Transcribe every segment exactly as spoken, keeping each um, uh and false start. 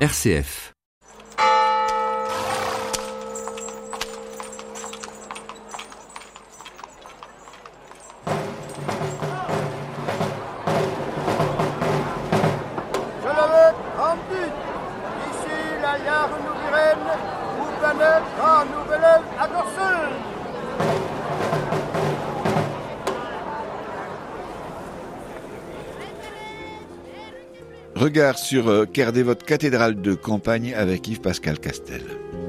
R C F. Regard sur euh, Kerdévote, cathédrale de campagne avec Yves-Pascal Castel.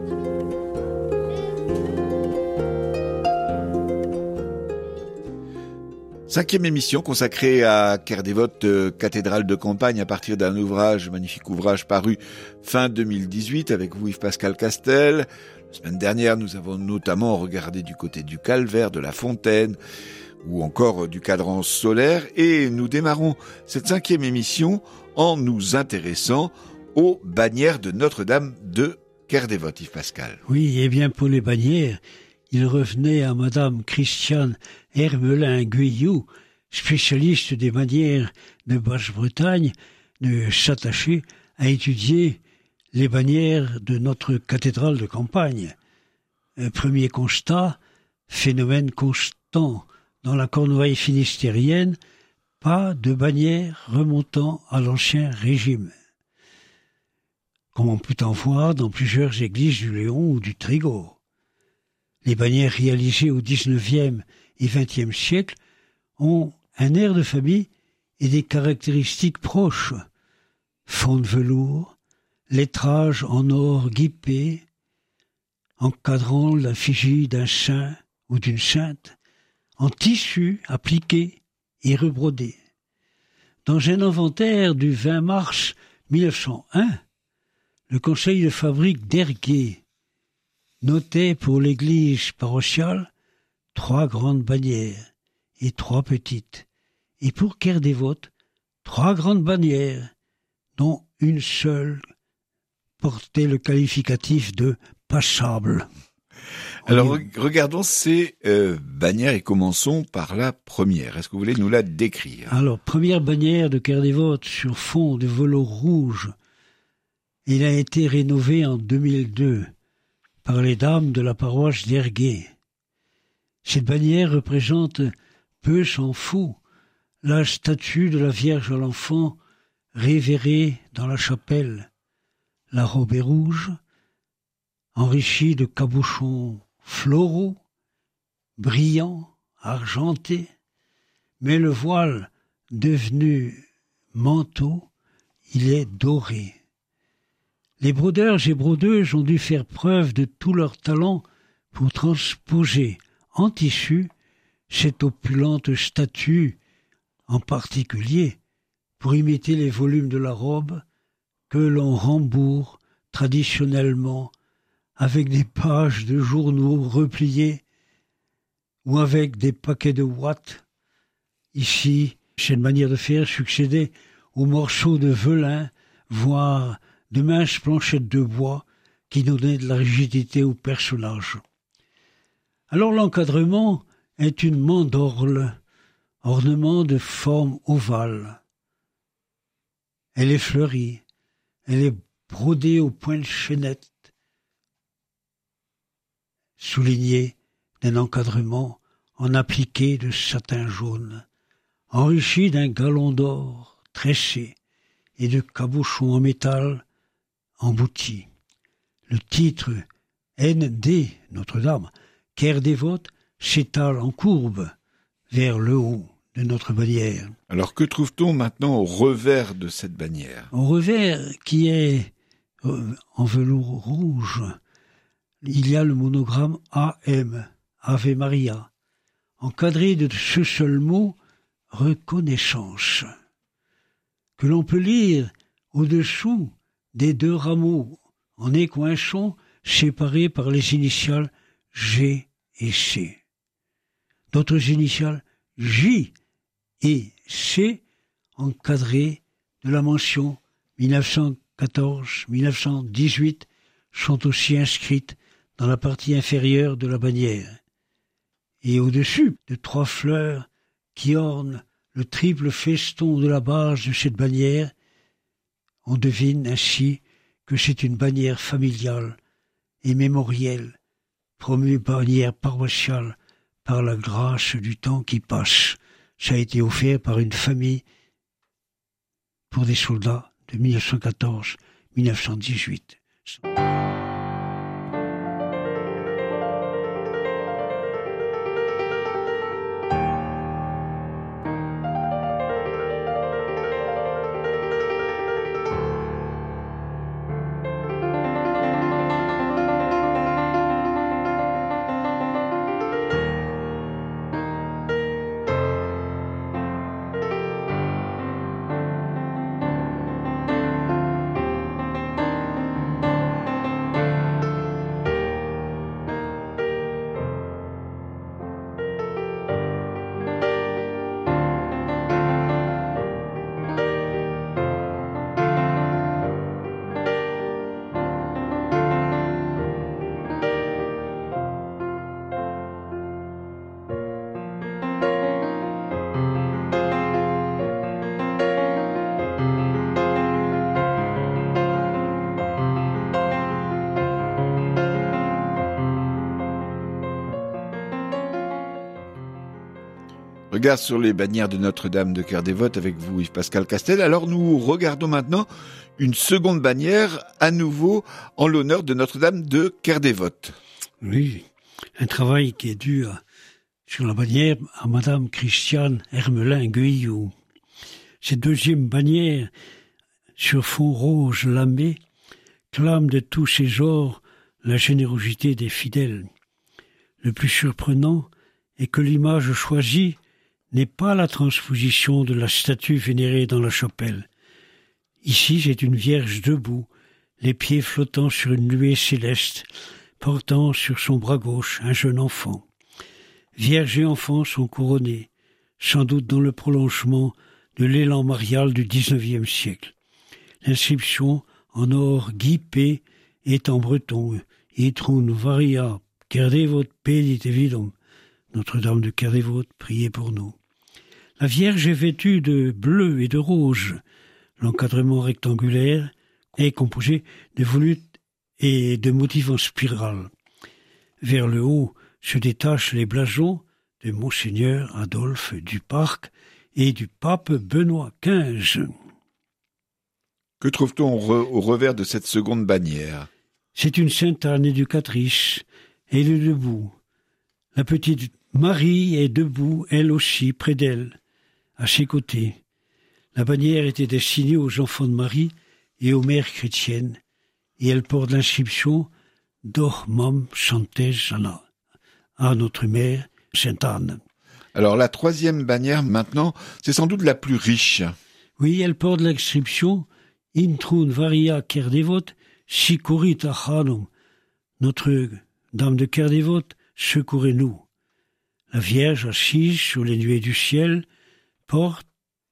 Cinquième émission consacrée à Kerdévote, euh, cathédrale de campagne, à partir d'un ouvrage, magnifique ouvrage paru fin deux mille dix-huit avec vous Yves-Pascal Castel. La semaine dernière, nous avons notamment regardé du côté du calvaire, de la fontaine, ou encore du cadran solaire, et nous démarrons cette cinquième émission en nous intéressant aux bannières de Notre-Dame de Kerdévote, Yves-Pascal. Oui, et bien pour les bannières, il revenait à Madame Christiane Hermelin-Guyou, spécialiste des bannières de Basse-Bretagne, de s'attacher à étudier les bannières de notre cathédrale de campagne. Un premier constat, phénomène constant dans la Cornouaille finistérienne, pas de bannière remontant à l'Ancien Régime, comme on peut en voir dans plusieurs églises du Léon ou du Trégor. Les bannières réalisées au dix-neuvième et vingtième siècle ont un air de famille et des caractéristiques proches. Fond de velours, lettrage en or guipé, encadrant l'effigie d'un saint ou d'une sainte, en tissu appliqué et rebrodé. Dans un inventaire du vingt mars mille neuf cent un, le conseil de fabrique d'Ergué notait pour l'église paroissiale trois grandes bannières et trois petites, et pour Kerdévote, trois grandes bannières, dont une seule portait le qualificatif de passable. Alors, regardons ces euh, bannières et commençons par la première. Est-ce que vous voulez nous la décrire ? Alors, première bannière de Kerdévote sur fond de velours rouge. Il a été rénové en deux mille deux par les dames de la paroisse d'Ergué. Cette bannière représente, peu s'en fout, la statue de la Vierge à l'Enfant révérée dans la chapelle. La robe est rouge, enrichie de cabochons floraux, brillants, argentés, mais le voile devenu manteau, il est doré. Les brodeurs et brodeuses ont dû faire preuve de tout leur talent pour transposer en tissu cette opulente statue, en particulier pour imiter les volumes de la robe que l'on rembourre traditionnellement avec des pages de journaux repliés ou avec des paquets de ouates. Ici, cette manière de faire succédait aux morceaux de velin, voire de minces planchettes de bois qui donnaient de la rigidité au personnage. Alors l'encadrement est une mandorle, ornement de forme ovale. Elle est fleurie, elle est brodée au point de chaînette, souligné d'un encadrement en appliqué de satin jaune, enrichi d'un galon d'or tressé et de cabochons en métal emboutis. Le titre N D Notre-Dame, Kerdévote, s'étale en courbe vers le haut de notre bannière. Alors que trouve-t-on maintenant au revers de cette bannière ? Au revers, qui est euh, en velours rouge, il y a le monogramme A M, Ave Maria, encadré de ce seul mot, reconnaissance, que l'on peut lire au-dessous des deux rameaux en écoinçons séparés par les initiales G et C. D'autres initiales J et C encadrées de la mention mille neuf cent quatorze mille neuf cent dix-huit sont aussi inscrites dans la partie inférieure de la bannière. Et au-dessus de trois fleurs qui ornent le triple feston de la base de cette bannière, on devine ainsi que c'est une bannière familiale et mémorielle, promue bannière paroissiale par la grâce du temps qui passe. Ça a été offert par une famille pour des soldats de mille neuf cent quatorze à mille neuf cent dix-huit. Regard sur les bannières de Notre-Dame de Quart-Dévote avec vous, Yves-Pascal Castel. Alors nous regardons maintenant une seconde bannière, à nouveau en l'honneur de Notre-Dame de Quart-Dévote. Oui, un travail qui est dû à, sur la bannière à Madame Christiane Hermelin-Guillou. Cette deuxième bannière, sur fond rose lamé, clame de tous ses genres la générosité des fidèles. Le plus surprenant est que l'image choisie n'est pas la transposition de la statue vénérée dans la chapelle. Ici, c'est une vierge debout, les pieds flottant sur une nuée céleste, portant sur son bras gauche un jeune enfant. Vierge et enfant sont couronnés, sans doute dans le prolongement de l'élan marial du dix-neuvième siècle. L'inscription en or guipé est en breton « Itrun varia Quart-Dévote pedite vidum ». Notre-Dame de Quart-Dévote, priez pour nous. La Vierge est vêtue de bleu et de rouge. L'encadrement rectangulaire est composé de volutes et de motifs en spirale. Vers le haut se détachent les blasons de Monseigneur Adolphe Duparc et du pape Benoît quinze. Que trouve-t-on au revers de cette seconde bannière ? C'est une Sainte Anne éducatrice. Elle est debout. La petite Marie est debout, elle aussi, près d'elle, à ses côtés. La bannière était destinée aux enfants de Marie et aux mères chrétiennes, et elle porte l'inscription « Dormam Sanctes Anna » à notre mère, Sainte Anne. Alors la troisième bannière, maintenant, c'est sans doute la plus riche. Oui, elle porte l'inscription « Intrun varia Quart-Dévote sicurit achanum » Notre Dame de Quart-Dévote, secourez-nous. La Vierge, assise sur les nuées du ciel, porte,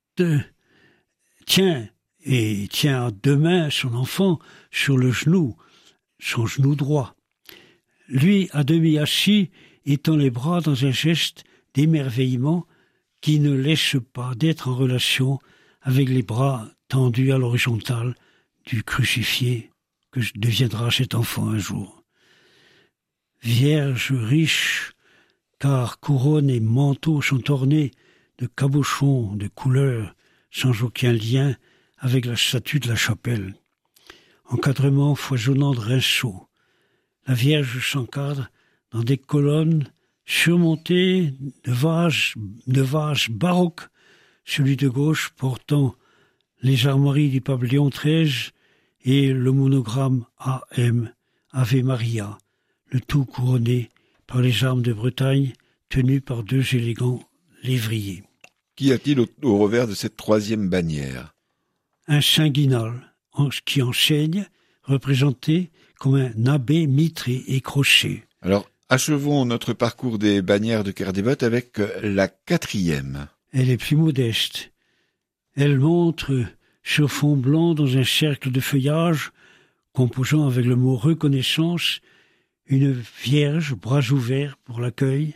tient et tient à deux mains son enfant sur le genou, son genou droit. Lui, à demi assis, étend les bras dans un geste d'émerveillement qui ne laisse pas d'être en relation avec les bras tendus à l'horizontale du crucifié que deviendra cet enfant un jour. Vierge riche, car couronne et manteau sont ornés de cabochons de couleur sans aucun lien avec la statue de la chapelle. Encadrement foisonnant de rinceaux. La Vierge s'encadre dans des colonnes surmontées de vases, de vases baroques, celui de gauche portant les armoiries du pape Léon treize et le monogramme A M, Ave Maria, le tout couronné par les armes de Bretagne tenues par deux élégants lévriers. Qu'y a-t-il au, au revers de cette troisième bannière ? Un saint guinal qui enseigne, représenté comme un abbé mitré et crochet. Alors, achevons notre parcours des bannières de Quart-Dévote avec la quatrième. Elle est plus modeste. Elle montre sur fond blanc dans un cercle de feuillage, composant avec le mot reconnaissance, une vierge, bras ouverts pour l'accueil,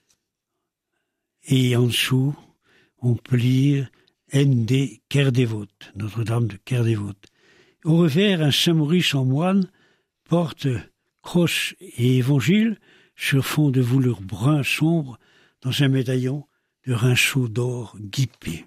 et en dessous, on peut lire N D Quart-Dévote, Notre-Dame de Quart-Dévote. Au revers, un Saint-Maurice en moine porte crosse et évangile sur fond de velours brun sombre dans un médaillon de rinceaux d'or guipé.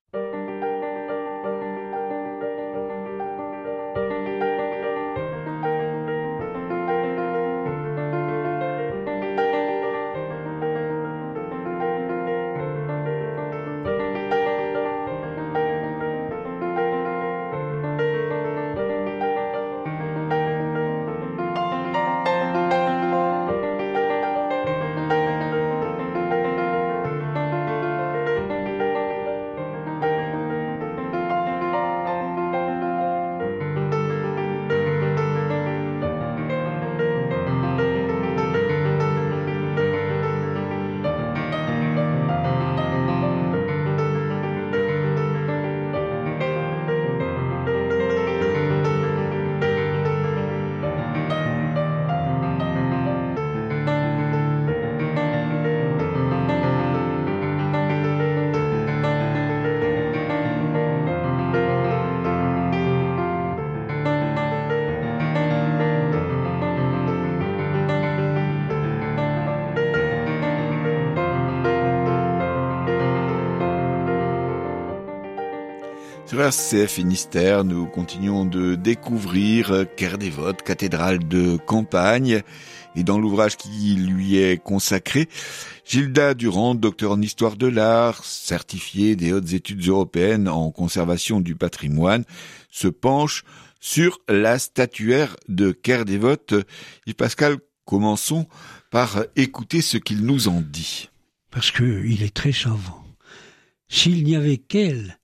Sur R C F Finistère, nous continuons de découvrir Quart-Dévote, cathédrale de campagne. Et dans l'ouvrage qui lui est consacré, Gilda Durand, docteur en histoire de l'art, certifiée des hautes études européennes en conservation du patrimoine, se penche sur la statuaire de Quart-Dévote. Et Pascal, commençons par écouter ce qu'il nous en dit. Parce qu'il est très savant. S'il n'y avait qu'elle,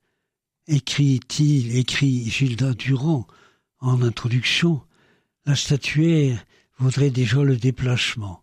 écrit-il, écrit Gilda Durand en introduction, la statuaire vaudrait déjà le déplacement.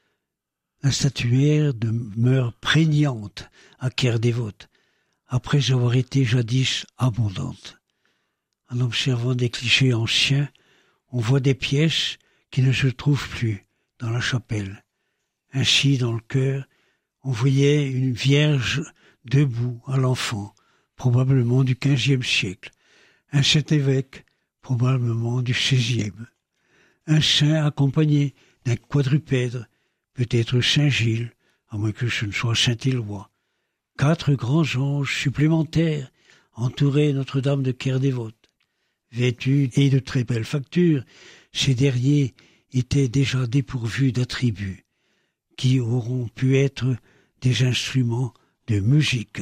La statuaire demeure prégnante à Quart-Dévote, après avoir été jadis abondante. En observant des clichés anciens, on voit des pièces qui ne se trouvent plus dans la chapelle. Ainsi, dans le chœur, on voyait une vierge debout à l'enfant, probablement du quinzième siècle, un saint évêque, probablement du seizième, un saint accompagné d'un quadrupède, peut-être saint Gilles, à moins que ce ne soit saint Éloi. Quatre grands anges supplémentaires entouraient Notre-Dame de Quart-Dévote. Vêtus et de très belles factures, ces derniers étaient déjà dépourvus d'attributs, qui auront pu être des instruments de musique.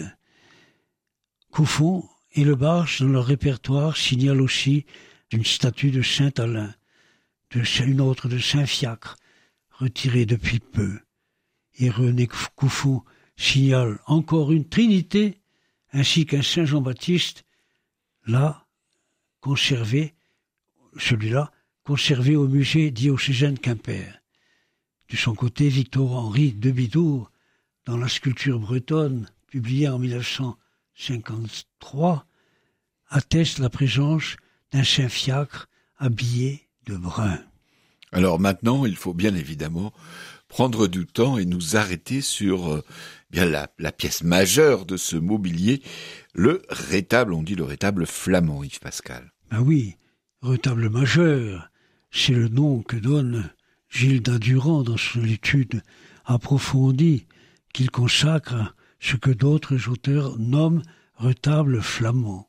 Couffon et le Barge, dans leur répertoire, signalent aussi une statue de saint Alain, de une autre de saint Fiacre, retirée depuis peu. Et René Couffon signale encore une Trinité, ainsi qu'un saint Jean-Baptiste, là, conservé, celui-là, conservé au musée diocésain de Quimper. De son côté, Victor-Henri de Bidour, dans la sculpture bretonne, publiée en mille neuf cent cinquante-trois, atteste la présence d'un saint Fiacre habillé de brun. Alors maintenant, il faut bien évidemment prendre du temps et nous arrêter sur euh, bien la, la pièce majeure de ce mobilier, le rétable, on dit le rétable flamand, Yves Pascal. Ben oui, retable majeur, c'est le nom que donne Gilda Durand dans son étude approfondie qu'il consacre à ce que d'autres auteurs nomment retable flamand.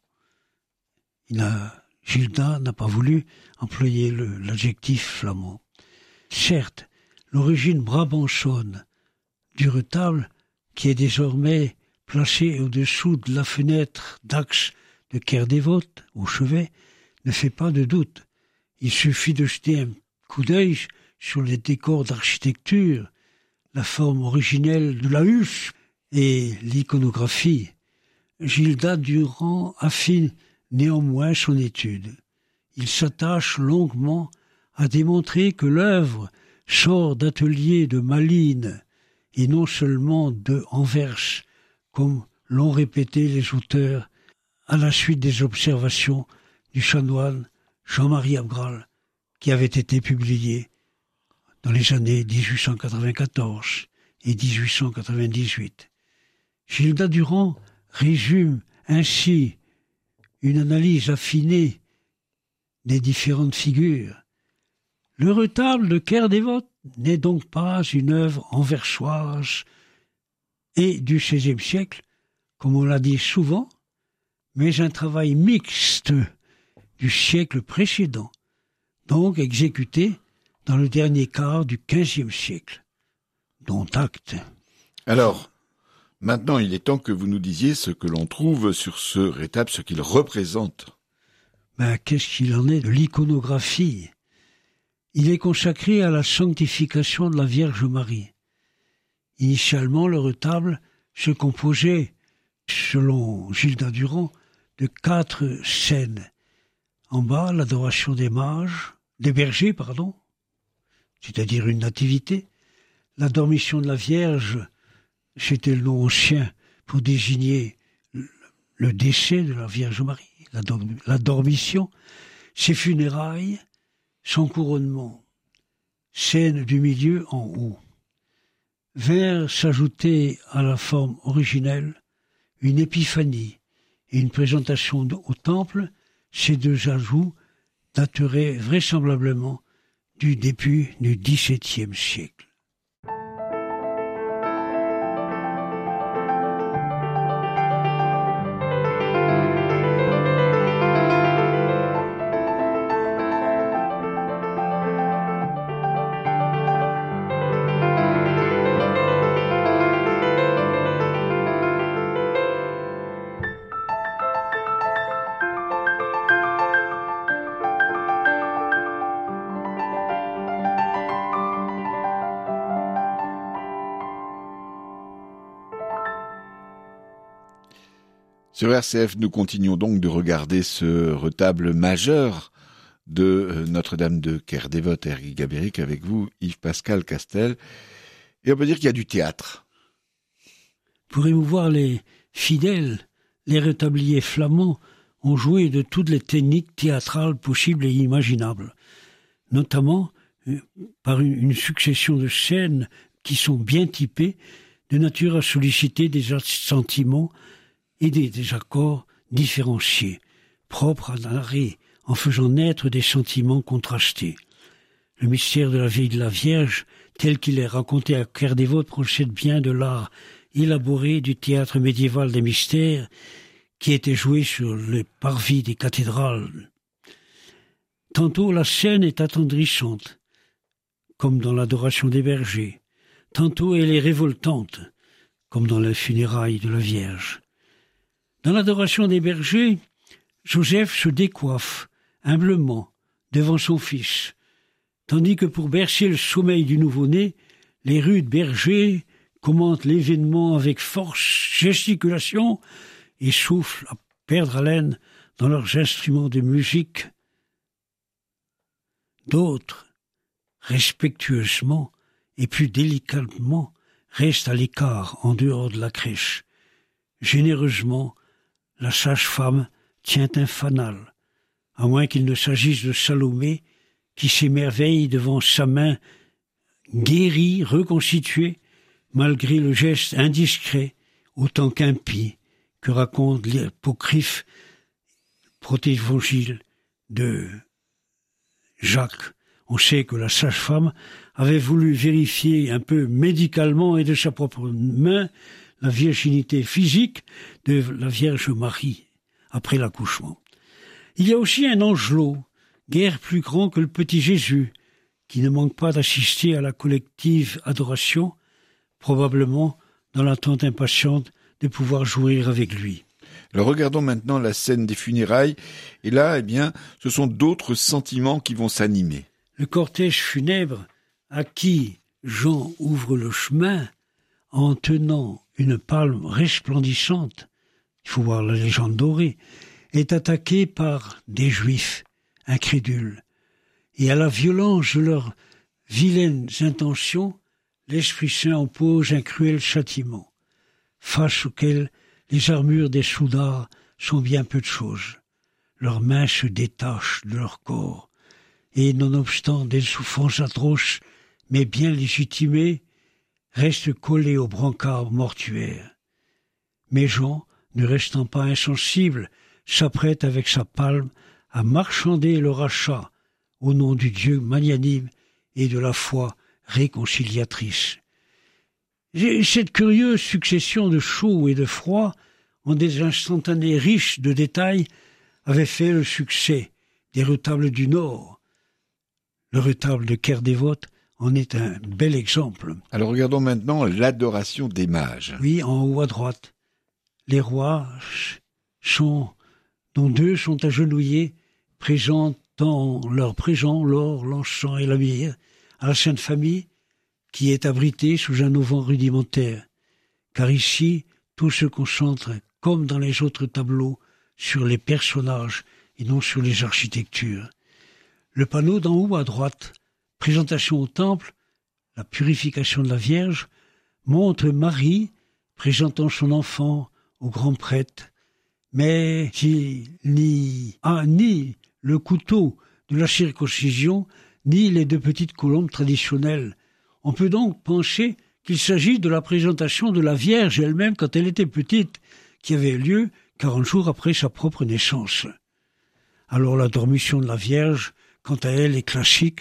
Il a, Gilda n'a pas voulu employer le, l'adjectif flamand. Certes, l'origine brabançonne du retable, qui est désormais placé au-dessous de la fenêtre d'axe de Quart-Dévote, au chevet, ne fait pas de doute. Il suffit de jeter un coup d'œil sur les décors d'architecture, la forme originelle de la huche et l'iconographie. Gilda Durand affine néanmoins son étude. Il s'attache longuement à démontrer que l'œuvre sort d'ateliers de Malines et non seulement de Anvers, comme l'ont répété les auteurs à la suite des observations du chanoine Jean-Marie Abgral, qui avaient été publiées dans les années dix-huit cent quatre-vingt-quatorze et dix-huit cent quatre-vingt-dix-huit. Gilda Durand résume ainsi une analyse affinée des différentes figures. Le retable de Ker-Dévote n'est donc pas une œuvre anversoise et du seizième siècle, comme on l'a dit souvent, mais un travail mixte du siècle précédent, donc exécuté dans le dernier quart du quinzième siècle, dont acte. Alors, maintenant il est temps que vous nous disiez ce que l'on trouve sur ce retable, ce qu'il représente. Ben, qu'est-ce qu'il en est de l'iconographie ? Il est consacré à la sanctification de la Vierge Marie. Initialement, le retable se composait, selon Gilda Durand, de quatre scènes. En bas, l'adoration des mages, des bergers, pardon, c'est-à-dire une nativité. La dormition de la Vierge, c'était le nom ancien pour désigner le décès de la Vierge Marie, la, do- la dormition, ses funérailles, son couronnement, scène du milieu en haut. Vinrent s'ajouter à la forme originelle une épiphanie et une présentation au temple. Ces deux ajouts dateraient vraisemblablement du début du dix-septième siècle. Sur R C F, nous continuons donc de regarder ce retable majeur de Notre-Dame de Ker-Dévote, Erguy Gabéric, avec vous, Yves-Pascal Castel. Et on peut dire qu'il y a du théâtre. Pour émouvoir les fidèles, les retabliers flamands ont joué de toutes les techniques théâtrales possibles et imaginables, notamment euh, par une, une succession de scènes qui sont bien typées, de nature à solliciter des sentiments et des, des accords différenciés, propres à l'arrêt, en faisant naître des sentiments contrastés. Le mystère de la vie de la Vierge, tel qu'il est raconté à Ker-Dévote, procède bien de l'art élaboré du théâtre médiéval des mystères qui était joué sur les parvis des cathédrales. Tantôt la scène est attendrissante, comme dans l'adoration des bergers. Tantôt elle est révoltante, comme dans les funérailles de la Vierge. Dans l'adoration des bergers, Joseph se décoiffe humblement devant son fils, tandis que pour bercer le sommeil du nouveau-né, les rudes bergers commentent l'événement avec force, gesticulation et soufflent à perdre haleine dans leurs instruments de musique. D'autres, respectueusement et plus délicatement, restent à l'écart en dehors de la crèche. Généreusement, la sage-femme tient un fanal, à moins qu'il ne s'agisse de Salomé, qui s'émerveille devant sa main guérie, reconstituée, malgré le geste indiscret, autant qu'impie, que raconte l'apocryphe protévangile de Jacques. On sait que la sage-femme avait voulu vérifier un peu médicalement et de sa propre main la virginité physique de la Vierge Marie après l'accouchement. Il y a aussi un angelot, guère plus grand que le petit Jésus, qui ne manque pas d'assister à la collective adoration, probablement dans l'attente impatiente de pouvoir jouir avec lui. Alors regardons maintenant la scène des funérailles, et là, eh bien, ce sont d'autres sentiments qui vont s'animer. Le cortège funèbre à qui Jean ouvre le chemin en tenant une palme resplendissante, il faut voir la légende dorée, est attaqué par des Juifs incrédules. Et à la violence de leurs vilaines intentions, l'Esprit Saint oppose un cruel châtiment, face auquel les armures des soudards sont bien peu de choses. Leurs mains se détachent de leur corps, et nonobstant des souffrances atroces, mais bien légitimées, restent collés au brancard mortuaire. Mais Jean, ne restant pas insensible, s'apprête avec sa palme à marchander le rachat au nom du Dieu magnanime et de la foi réconciliatrice. Cette curieuse succession de chaud et de froid, en des instantanés riches de détails, avait fait le succès des retables du Nord. Le retable de Ker-Dévote en est un bel exemple. Alors regardons maintenant l'adoration des mages. Oui, en haut à droite. Les rois sont, dont deux sont agenouillés, présentant leur présent, l'or, l'encens et la myrrhe, à la Sainte Famille, qui est abritée sous un auvent rudimentaire. Car ici, tout se concentre, comme dans les autres tableaux, sur les personnages et non sur les architectures. Le panneau d'en haut à droite, présentation au temple, la purification de la Vierge, montre Marie présentant son enfant au grand prêtre, mais qui n'y a ni le couteau de la circoncision, ni les deux petites colombes traditionnelles. On peut donc penser qu'il s'agit de la présentation de la Vierge elle-même quand elle était petite, qui avait lieu quarante jours après sa propre naissance. Alors la dormition de la Vierge, quant à elle, est classique.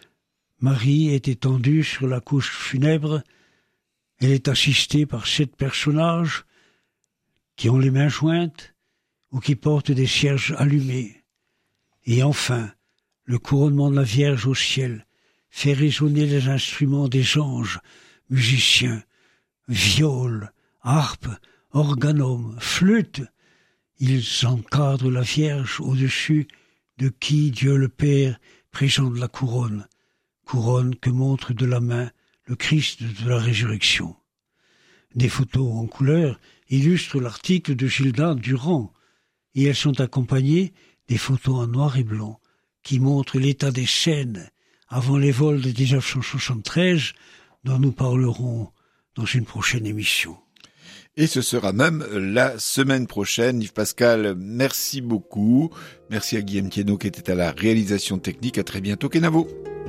Marie est étendue sur la couche funèbre. Elle est assistée par sept personnages qui ont les mains jointes ou qui portent des cierges allumés. Et enfin, le couronnement de la Vierge au ciel fait résonner les instruments des anges, musiciens, violes, harpes, organum, flûtes. Ils encadrent la Vierge au-dessus de qui Dieu le Père présente la couronne, couronne que montre de la main le Christ de la résurrection. Des photos en couleur illustrent l'article de Gilda Durand, et elles sont accompagnées des photos en noir et blanc qui montrent l'état des scènes avant les vols de dix-neuf cent soixante-treize, dont nous parlerons dans une prochaine émission. Et ce sera même la semaine prochaine. Yves Pascal, merci beaucoup. Merci à Guillaume Thienot qui était à la réalisation technique. À très bientôt, Kenavo.